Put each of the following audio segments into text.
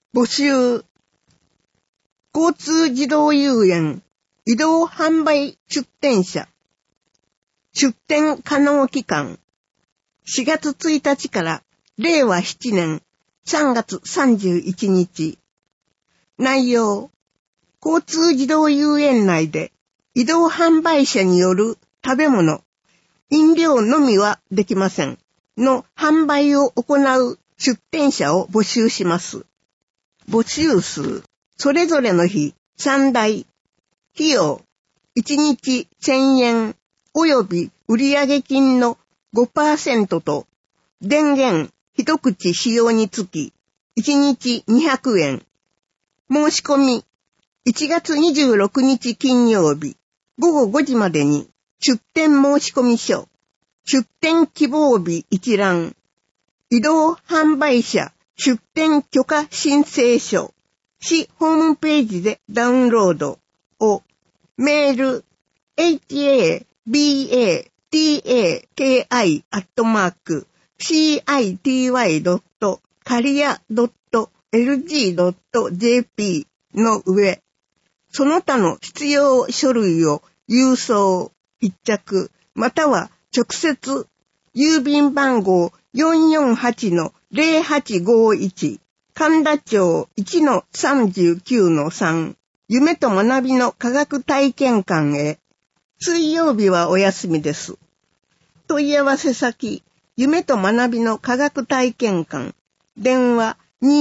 募集。交通自動遊園移動販売出店者。出店可能期間。4月1日から令和7年3月31日。内容。交通自動遊園内で移動販売者による食べ物、飲料のみはできませんの販売を行う出店者を募集します。募集数、それぞれの日3台、費用、1日1000円及び売上金の 5% と、電源一口使用につき1日200円。申し込み、1月26日金曜日午後5時までに出店申込書、出店希望日一覧、移動販売者出店許可申請書、市ホームページでダウンロードを、メール、city.caria.city.lg.jp の上、その他の必要書類を郵送、一着、または直接、郵便番号 448-0851、神田町 1-39-3、夢と学びの科学体験館へ。水曜日はお休みです。問い合わせ先、夢と学びの科学体験館、電話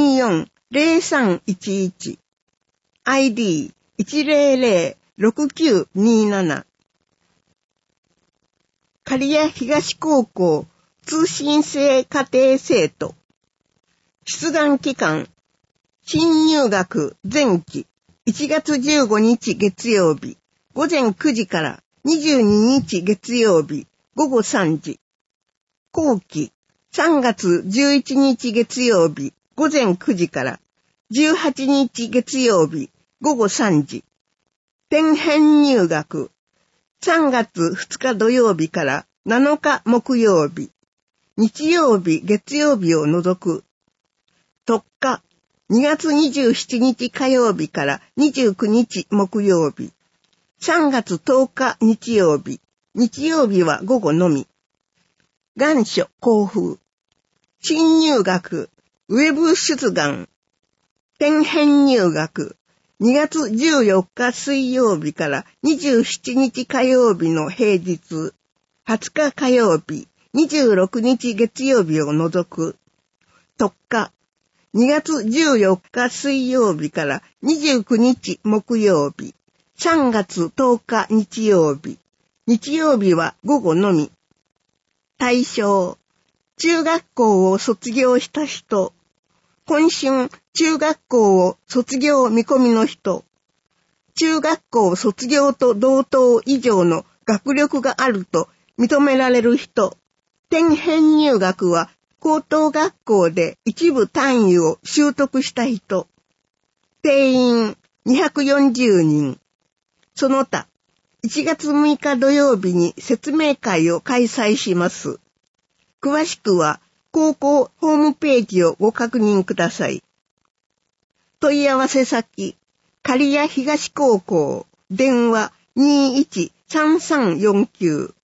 24-0311、ID100-6927。刈谷東高校通信制課程生徒。出願期間。新入学前期1月15日月曜日午前9時から22日月曜日午後3時。後期3月11日月曜日午前9時から18日月曜日午後3時。転編入学3月2日土曜日から7日木曜日、日曜日月曜日を除く。特化2月27日火曜日から29日木曜日、3月10日日曜日、日曜日は午後のみ。願書交付。新入学ウェブ出願。転編入学2月14日水曜日から27日火曜日の平日、20日火曜日、26日月曜日を除く。特化2月14日水曜日から29日木曜日、3月10日日曜日、日曜日は午後のみ。対象、中学校を卒業した人、今春中学校を卒業見込みの人、中学校卒業と同等以上の学力があると認められる人、転編入学は高等学校で一部単位を習得した人、定員240人、その他、1月6日土曜日に説明会を開催します。詳しくは、高校ホームページをご確認ください。問い合わせ先、刈谷東高校、電話 21-3349